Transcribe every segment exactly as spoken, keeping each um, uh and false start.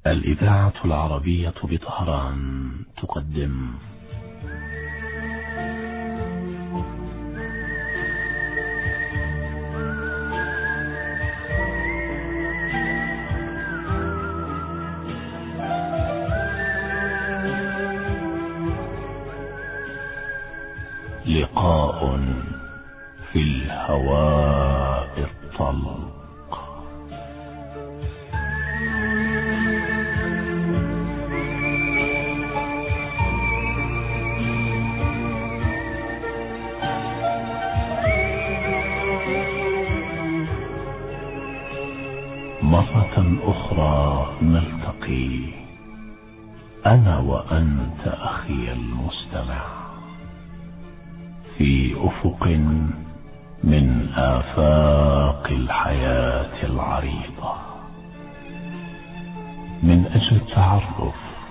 الإذاعة العربية بطهران تقدم لقاء في الهواء الطلق. مرة أخرى نلتقي أنا وأنت أخي المستمع في أفق من آفاق الحياة العريضة، من أجل التعرف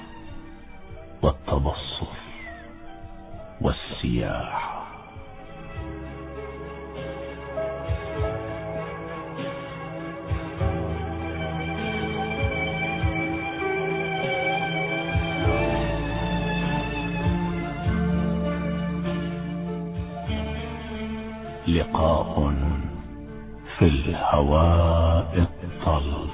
والتبصر والسياحة. لقاء في الهواء الطلق.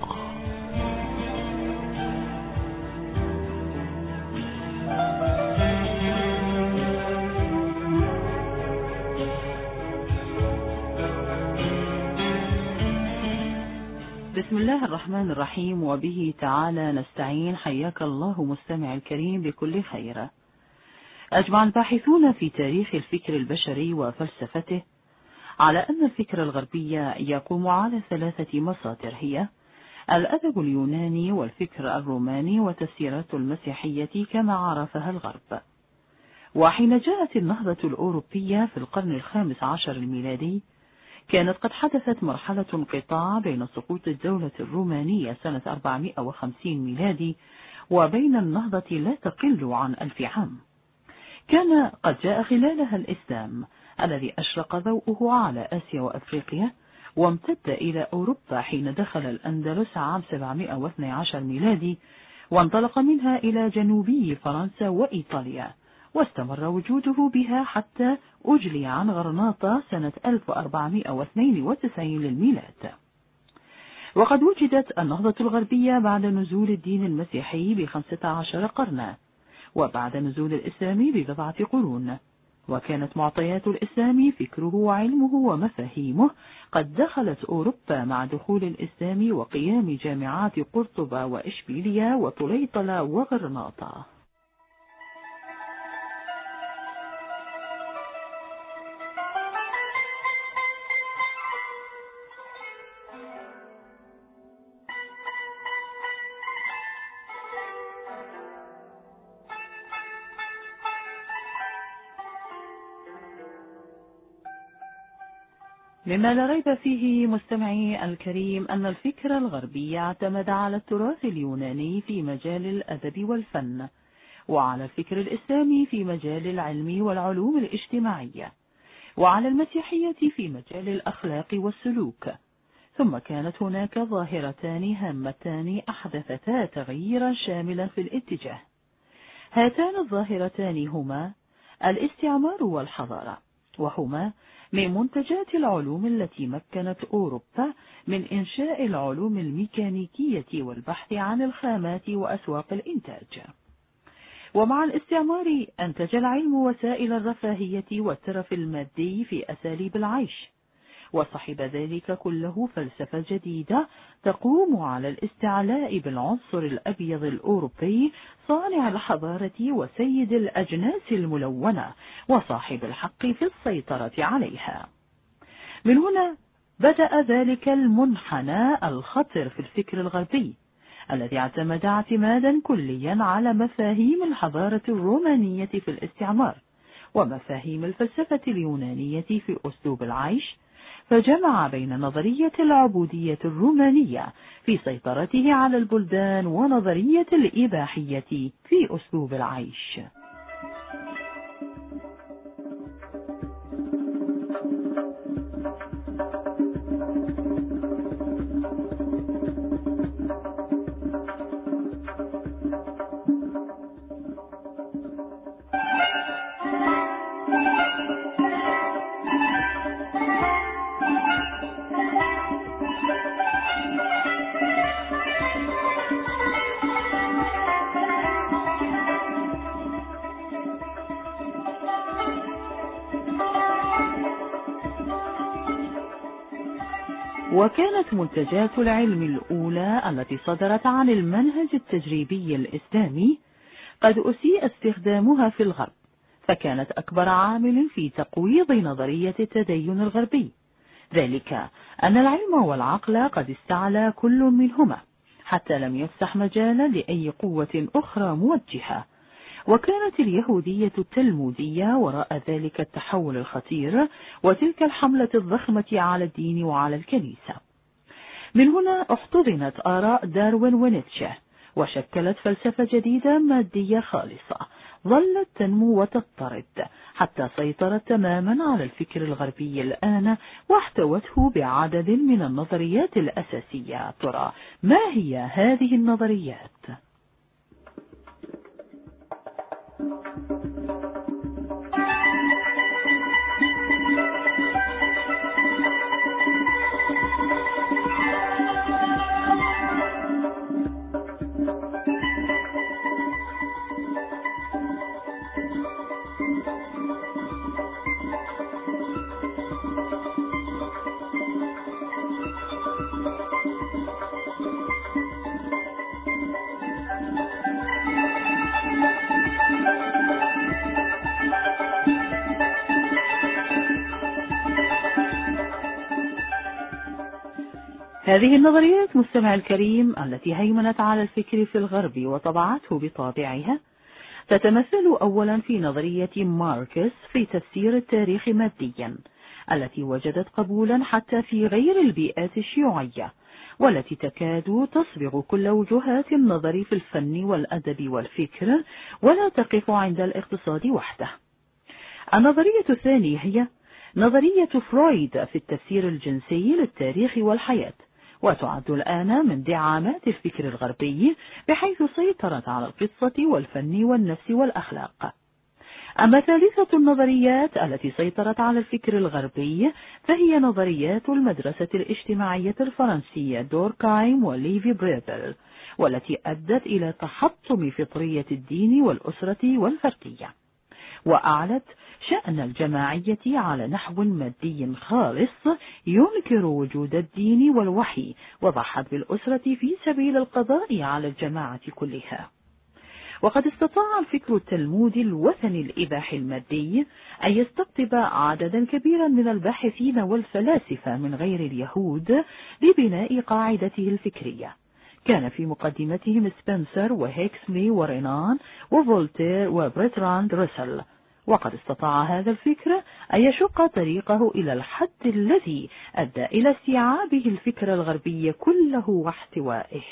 بسم الله الرحمن الرحيم، وبه تعالى نستعين. حياك الله مستمع الكريم بكل خير. أجمع الباحثون في تاريخ الفكر البشري وفلسفته على أن الفكر الغربي يقوم على ثلاثة مصادر، هي الأدب اليوناني والفكر الروماني وتفسيرات المسيحية كما عرفها الغرب. وحين جاءت النهضة الأوروبية في القرن الخامس عشر الميلادي، كانت قد حدثت مرحلة انقطاع بين سقوط الدولة الرومانية سنة أربعمائة وخمسين ميلادي وبين النهضة لا تقل عن ألف عام. كان قد جاء خلالها الإسلام الذي أشرق ضوءه على آسيا وأفريقيا، وامتد إلى أوروبا حين دخل الأندلس عام سبعمائة واثني عشر ميلادي، وانطلق منها إلى جنوبي فرنسا وإيطاليا، واستمر وجوده بها حتى أجلي عن غرناطة سنة ألف وأربعمائة واثنين وتسعين للميلاد. وقد وجدت النهضة الغربية بعد نزول الدين المسيحي بخمسة عشر قرنا، وبعد نزول الإسلام ببضعة قرون، وكانت معطيات الإسلام فكره وعلمه ومفاهيمه قد دخلت أوروبا مع دخول الإسلام وقيام جامعات قرطبة وإشبيلية وطليطلة وغرناطة. مما لا ريب فيه مستمعي الكريم أن الفكر الغربي اعتمد على التراث اليوناني في مجال الأدب والفن، وعلى الفكر الإسلامي في مجال العلم والعلوم الاجتماعية، وعلى المسيحية في مجال الأخلاق والسلوك. ثم كانت هناك ظاهرتان هامتان أحدثتا تغييرا شاملا في الاتجاه. هاتان الظاهرتان هما الاستعمار والحضارة، وهما من منتجات العلوم التي مكنت أوروبا من إنشاء العلوم الميكانيكية والبحث عن الخامات وأسواق الإنتاج. ومع الاستعمار أنتج العلم وسائل الرفاهية والترف المادي في أساليب العيش، وصحب ذلك كله فلسفة جديدة تقوم على الاستعلاء بالعنصر الأبيض الأوروبي صانع الحضارة وسيد الأجناس الملونة وصاحب الحق في السيطرة عليها. من هنا بدأ ذلك المنحنى الخطر في الفكر الغربي الذي اعتمد اعتمادا كليا على مفاهيم الحضارة الرومانية في الاستعمار ومفاهيم الفلسفة اليونانية في أسلوب العيش، فجمع بين نظرية العبودية الرومانية في سيطرته على البلدان ونظرية الإباحية في أسلوب العيش. وكانت منتجات العلم الأولى التي صدرت عن المنهج التجريبي الإسلامي قد أسيء استخدامها في الغرب، فكانت أكبر عامل في تقويض نظرية التدين الغربي، ذلك أن العلم والعقل قد استعلى كل منهما حتى لم يفتح مجالا لأي قوة أخرى موجهة. وكانت اليهودية التلمودية وراء ذلك التحول الخطير وتلك الحملة الضخمة على الدين وعلى الكنيسة. من هنا احتضنت آراء داروين ونيتشه وشكلت فلسفة جديدة مادية خالصة ظلت تنمو وتضطرد حتى سيطرت تماما على الفكر الغربي الآن واحتوته بعدد من النظريات الأساسية. ترى ما هي هذه النظريات؟ هذه النظريات مستمع الكريم التي هيمنت على الفكر في الغرب وطبعته بطابعها تتمثل أولا في نظرية ماركس في تفسير التاريخ ماديا التي وجدت قبولا حتى في غير البيئات الشيوعية والتي تكاد تصبغ كل وجهات النظر في الفن والأدب والفكر ولا تقف عند الاقتصاد وحده. النظرية الثانية هي نظرية فرويد في التفسير الجنسي للتاريخ والحياة، وتعد الآن من دعامات الفكر الغربي بحيث سيطرت على القصة والفن والنفس والأخلاق. أما ثالثة النظريات التي سيطرت على الفكر الغربي فهي نظريات المدرسة الاجتماعية الفرنسية دوركايم وليفي بريبل، والتي أدت إلى تحطم فطرية الدين والأسرة والفردية، وأعلت شأن الجماعية على نحو مادي خالص ينكر وجود الدين والوحي، وضحت بالأسرة في سبيل القضاء على الجماعة كلها. وقد استطاع الفكر التلمودي الوثني الإباحي المادي أن يستقطب عددا كبيرا من الباحثين والفلاسفة من غير اليهود لبناء قاعدته الفكرية. كان في مقدمتهم سبنسر وهيكسلي ورينان وفولتير وبرتراند روسل. وقد استطاع هذا الفكر أن يشق طريقه إلى الحد الذي أدى إلى استيعابه الفكر الغربي كله واحتوائه.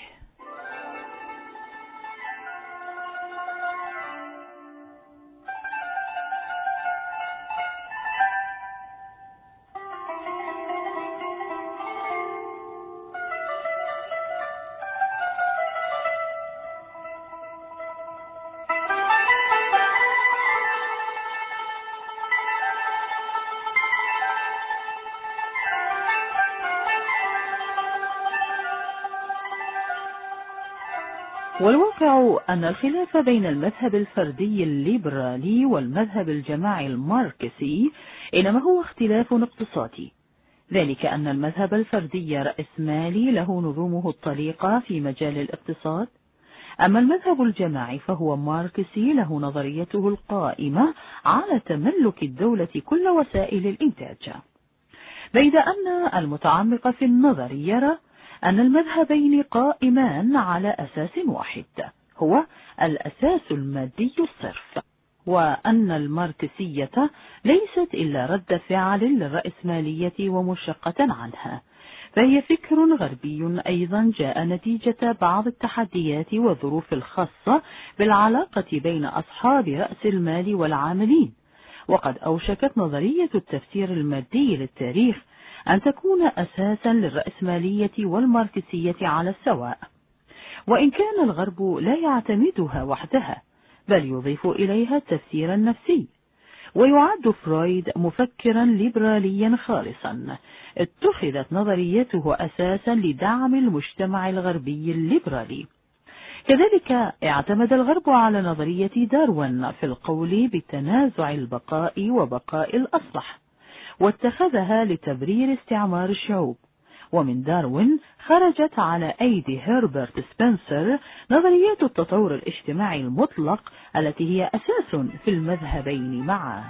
والواقع أن الخلاف بين المذهب الفردي الليبرالي والمذهب الجماعي الماركسي إنما هو اختلاف اقتصادي، ذلك أن المذهب الفردي رأسمالي له نظامه الطليقة في مجال الاقتصاد، أما المذهب الجماعي فهو ماركسي له نظريته القائمة على تملك الدولة كل وسائل الإنتاج، بيد أن المتعمق في النظر يرى أن المذهبين قائمان على أساس واحد هو الأساس المادي الصرف، وأن الماركسية ليست إلا رد فعل للرأسمالية ومشقة عنها، فهي فكر غربي أيضا جاء نتيجة بعض التحديات والظروف الخاصة بالعلاقة بين أصحاب رأس المال والعاملين. وقد أوشكت نظرية التفسير المادي للتاريخ أن تكون أساسا للرأسمالية والماركسية على السواء، وإن كان الغرب لا يعتمدها وحدها بل يضيف إليها التفسير النفسي. ويعد فرويد مفكرا ليبراليا خالصا، اتخذت نظريته أساسا لدعم المجتمع الغربي الليبرالي. كذلك اعتمد الغرب على نظرية داروين في القول بتنازع البقاء وبقاء الأصلح، واتخذها لتبرير استعمار الشعوب، ومن داروين خرجت على أيدي هربرت سبنسر نظريات التطور الاجتماعي المطلق التي هي أساس في المذهبين معا.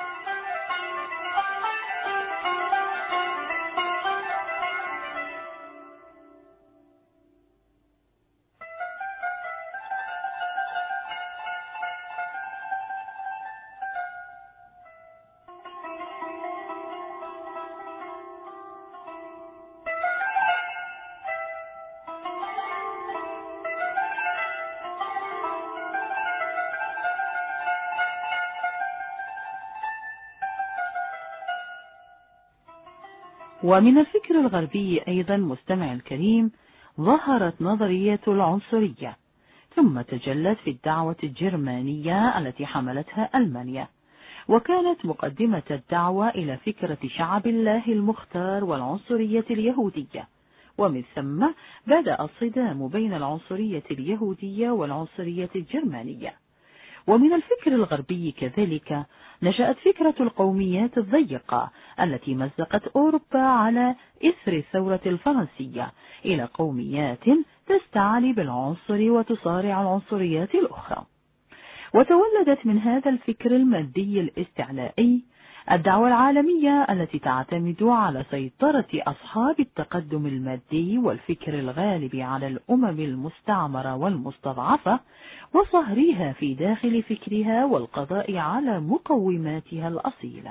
ومن الفكر الغربي أيضا مستمع الكريم ظهرت نظرية العنصرية، ثم تجلت في الدعوة الجرمانية التي حملتها ألمانيا، وكانت مقدمة الدعوة إلى فكرة شعب الله المختار والعنصرية اليهودية، ومن ثم بدأ الصدام بين العنصرية اليهودية والعنصرية الجرمانية. ومن الفكر الغربي كذلك نشأت فكرة القوميات الضيقة التي مزقت أوروبا على إثر الثورة الفرنسية إلى قوميات تستعلي بالعنصر وتصارع العنصريات الأخرى. وتولدت من هذا الفكر المادي الاستعلائي الدعوة العالمية التي تعتمد على سيطرة أصحاب التقدم المادي والفكر الغالب على الأمم المستعمرة والمستضعفة وصهرها في داخل فكرها والقضاء على مقوماتها الأصيلة.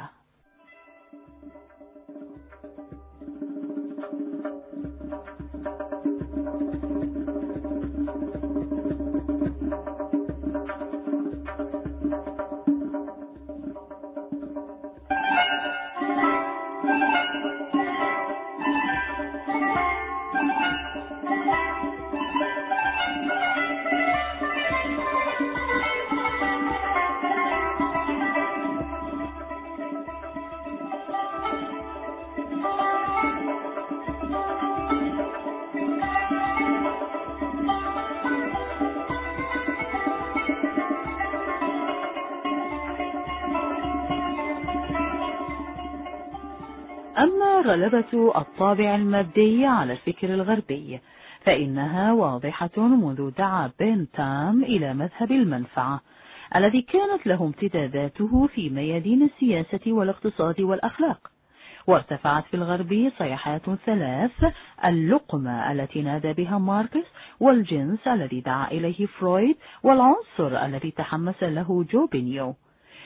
أما غلبة الطابع المادي على الفكر الغربي فإنها واضحة منذ دعا بنتام إلى مذهب المنفعة الذي كانت له امتداداته في ميادين السياسة والاقتصاد والأخلاق. وارتفعت في الغرب صيحات ثلاث: اللقمة التي نادى بها ماركس، والجنس الذي دعا إليه فرويد، والعنصر الذي تحمس له جوبينيو.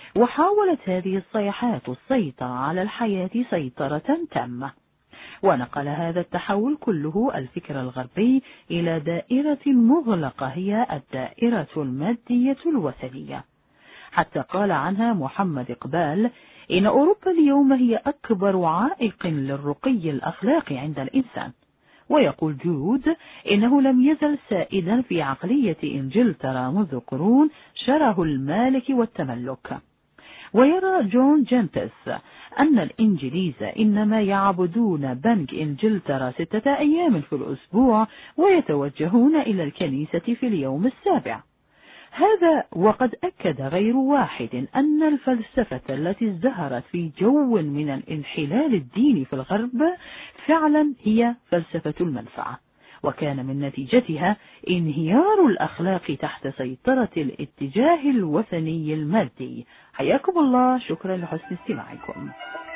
وحاولت هذه الصيحات السيطرة على الحياة سيطرة تامة، ونقل هذا التحول كله الفكر الغربي إلى دائرة مغلقة هي الدائرة المادية الوثنية، حتى قال عنها محمد إقبال إن أوروبا اليوم هي أكبر عائق للرقي الأخلاقي عند الإنسان. ويقول جود إنه لم يزل سائدا في عقلية إنجلترا منذ قرون شره المالك والتملك. ويرى جون جيمبس أن الإنجليز إنما يعبدون بنك إنجلترا ستة أيام في الأسبوع ويتوجهون إلى الكنيسة في اليوم السابع. هذا وقد أكد غير واحد أن الفلسفة التي ازدهرت في جو من الانحلال الديني في الغرب فعلا هي فلسفة المنفعة، وكان من نتيجتها انهيار الأخلاق تحت سيطرة الاتجاه الوثني المادي. حياكم الله، شكرا لحسن استماعكم.